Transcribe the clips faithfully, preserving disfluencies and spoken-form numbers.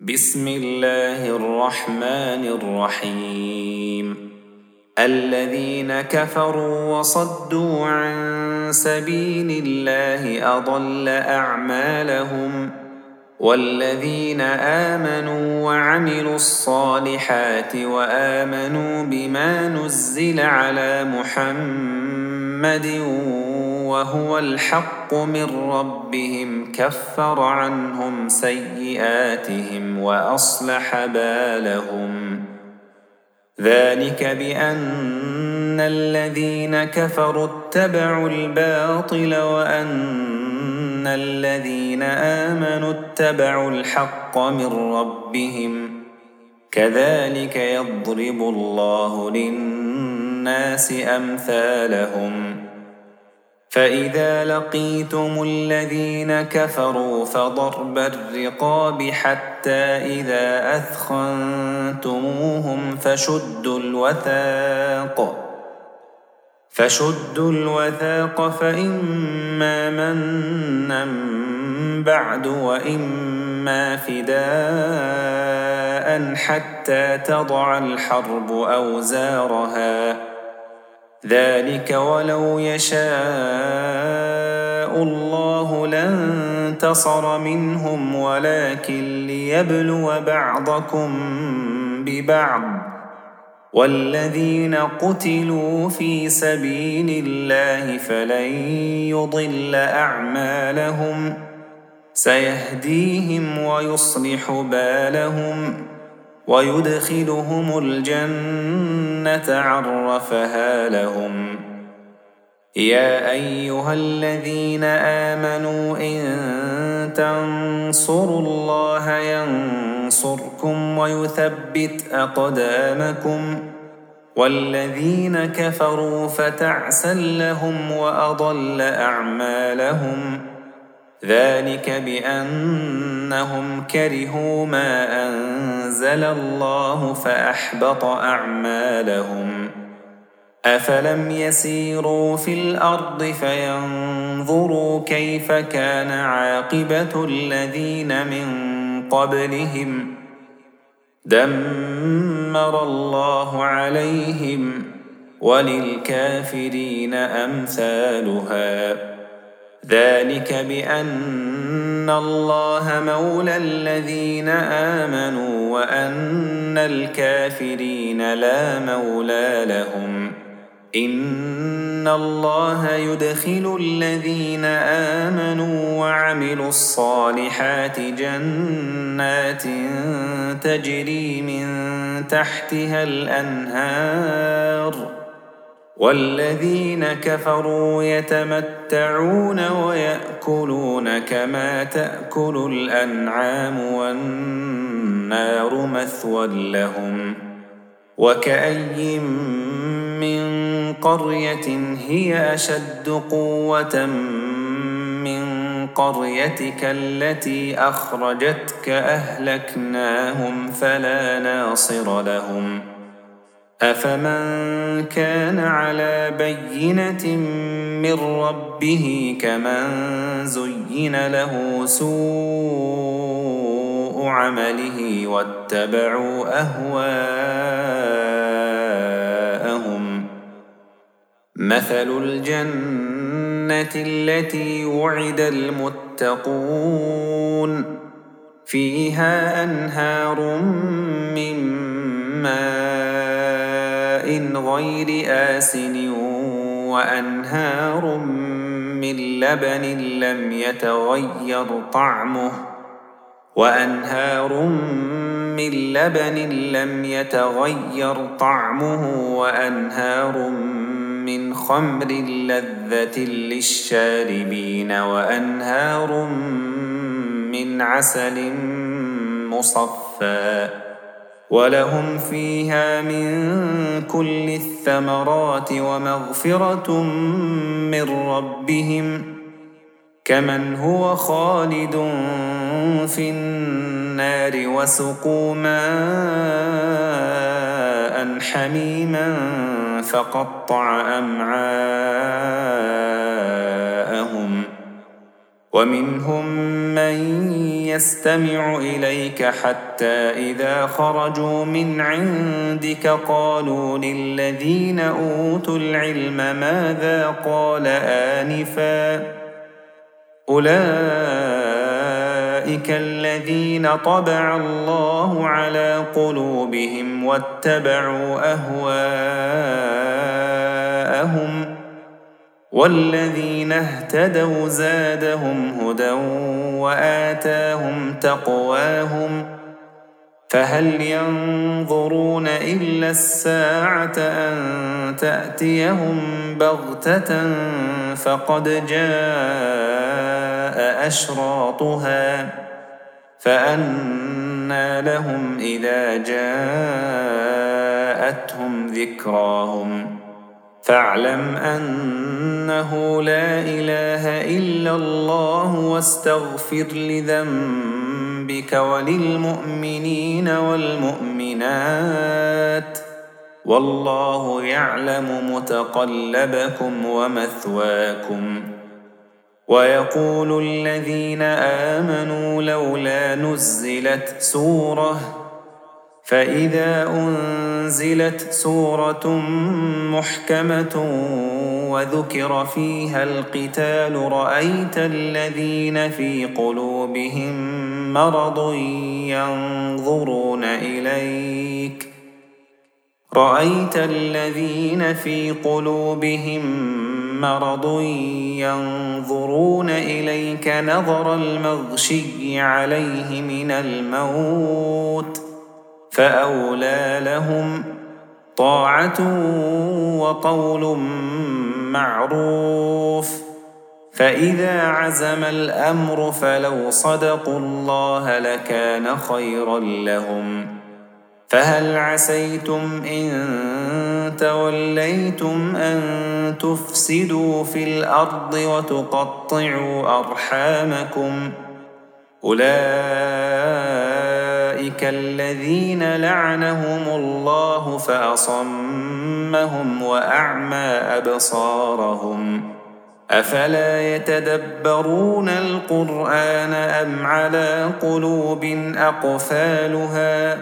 بسم الله الرحمن الرحيم الذين كفروا وصدوا عن سبيل الله أضل أعمالهم والذين آمنوا وعملوا الصالحات وآمنوا بما نزل على محمد وهو الحق من ربهم كفر عنهم سيئاتهم وأصلح بالهم ذلك بأن الذين كفروا اتبعوا الباطل وأن الذين آمنوا اتبعوا الحق من ربهم كذلك يضرب الله للناس أمثالهم فإذا لقيتم الذين كفروا فضرب الرقاب حتى إذا أثخنتموهم فشدوا الوثاق فشدوا الوثاق فإما منا بعد وإما فداء حتى تضع الحرب أوزارها ذلك ولو يشاء الله لانتصر منهم ولكن ليبلو بعضكم ببعض والذين قتلوا في سبيل الله فلن يضل أعمالهم سيهديهم ويصلح بالهم ويدخلهم الجنة عرفها لهم يا أيها الذين آمنوا إن تنصروا الله ينصركم ويثبت أقدامكم والذين كفروا فتعسا لهم وأضل أعمالهم ذلك بأنهم كرهوا ما أنزل الله فأحبط أعمالهم أفلم يسيروا في الأرض فينظروا كيف كان عاقبة الذين من قبلهم دمر الله عليهم وللكافرين أمثالها ذلك بأن الله مولى الذين آمنوا وأن الكافرين لا مولى لهم إن الله يدخل الذين آمنوا وعملوا الصالحات جنات تجري من تحتها الأنهار والذين كفروا يتمتعون ويأكلون كما تأكل الأنعام والنار مثوى لهم وكأي من قرية هي أشد قوة من قريتك التي أخرجتك أهلكناهم فلا ناصر لهم أفمن كان على بينة من ربه كمن زين له سوء عمله واتبعوا أهواءهم مثل الجنة التي وعد المتقون فيها أنهار من ماء غير آسن وأنهار من لبن لم يتغير طعمه وأنهار من لبن لم يتغير طعمه وأنهار من خمر لذة للشاربين وأنهار من عسل مصفى ولهم فيها من كل الثمرات ومغفرة من ربهم كمن هو خالد في النار وسقوا ماء حميما فقطع أمعاءهم ومنهم من يستمع إليك حتى إذا خرجوا من عندك قالوا للذين أوتوا العلم ماذا قال آنفا أولئك الذين طبع الله على قلوبهم واتبعوا أهواءهم والذين اهتدوا زادهم هدى وآتاهم تقواهم فهل ينظرون إلا الساعة أن تأتيهم بغتة فقد جاء أشراطها فأنى لهم إذا جاءتهم ذكراهم فاعلم أنه لا إله إلا الله واستغفر لذنبك وللمؤمنين والمؤمنات والله يعلم متقلبكم ومثواكم ويقول الذين آمنوا لولا نزلت سورة فإذا أنزلت سورة محكمة وذكر فيها القتال رأيت الذين في قلوبهم مرض ينظرون إليك رأيت الذين في قلوبهم مرض ينظرون إليك نظر المغشي عليه من الموت فأولى لهم طاعة وقول معروف فإذا عزم الأمر فلو صدقوا الله لكان خيرا لهم فهل عسيتم إن توليتم أن تفسدوا في الأرض وتقطعوا أرحامكم أولئك الذين لعنهم الله فأصمهم وأعمى أبصارهم أفلا يتدبرون القرآن أم على قلوب أقفالها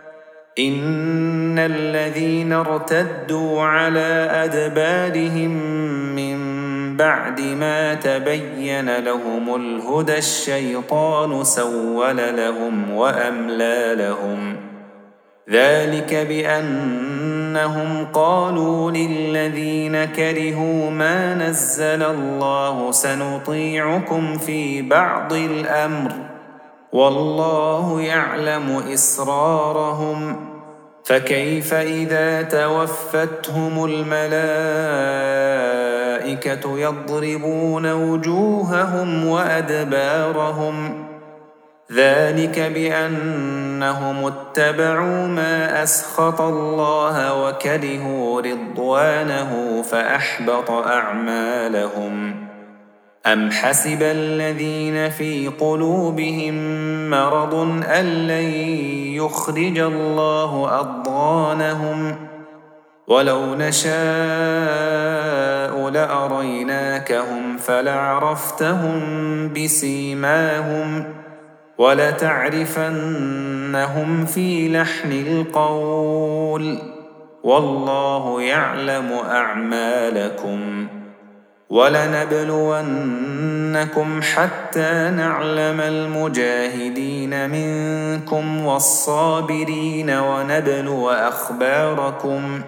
إن الذين ارتدوا على أدبارهم من بعد ما تبين لهم الهدى الشيطان سول لهم وأملى لهم ذلك بأنهم قالوا للذين كرهوا ما نزل الله سنطيعكم في بعض الأمر والله يعلم إسرارهم فكيف إذا توفتهم الملائكة يضربون وجوههم وأدبارهم ذلك بأنهم اتبعوا ما أسخط الله وكرهوا رضوانه فأحبط أعمالهم أم حسب الذين في قلوبهم مرض أن لن يخرج الله أضغانهم ولو نشاء لأريناكهم فلعرفتهم بسيماهم ولتعرفنهم في لحن القول والله يعلم أعمالكم ولنبلونكم حتى نعلم المجاهدين منكم والصابرين ونبلو أخباركم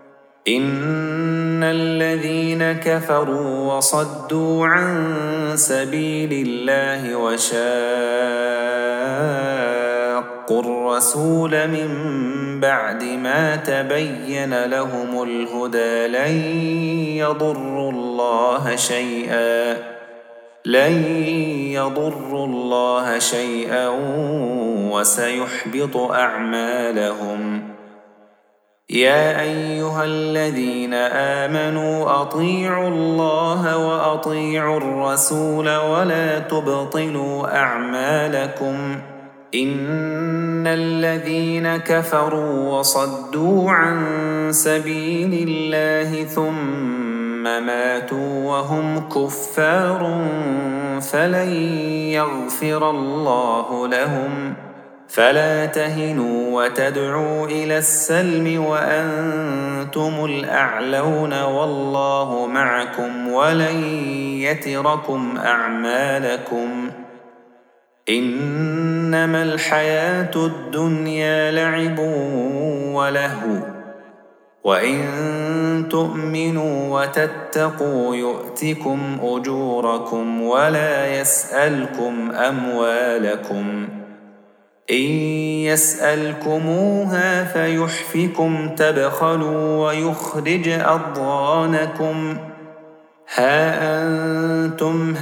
إن الذين كفروا وصدوا عن سبيل الله وشاقوا الرسول من بعد ما تبين لهم الهدى لن يضروا الله شيئا لن يضروا الله شيئا وسيحبط أعمالهم يا أيها الذين آمنوا أطيعوا الله وأطيعوا الرسول ولا تبطلوا أعمالكم إن الذين كفروا وصدوا عن سبيل الله ثم ماتوا وهم كفار فلن يغفر الله لهم فلا تهنوا وتدعوا إلى السلم وأنتم الأعلون والله معكم ولن يتركم أعمالكم إنما الحياة الدنيا لعب ولهو وإن تؤمنوا وتتقوا يؤتكم أجوركم ولا يسألكم أموالكم إن يسألكموها فيحفكم تبخلوا ويخرج أضغانكم ها أنتم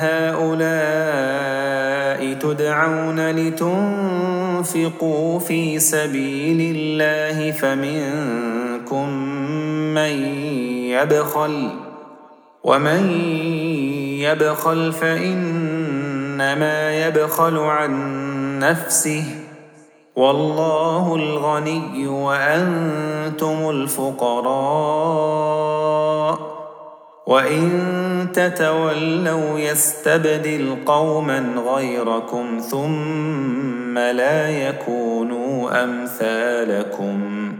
هؤلاء تدعون لتنفقوا في سبيل الله فمنكم من يبخل ومن يبخل فإنما يبخل عن نفسه والله الغني وأنتم الفقراء وإن تتولوا يستبدل قوما غيركم ثم لا يكونوا أمثالكم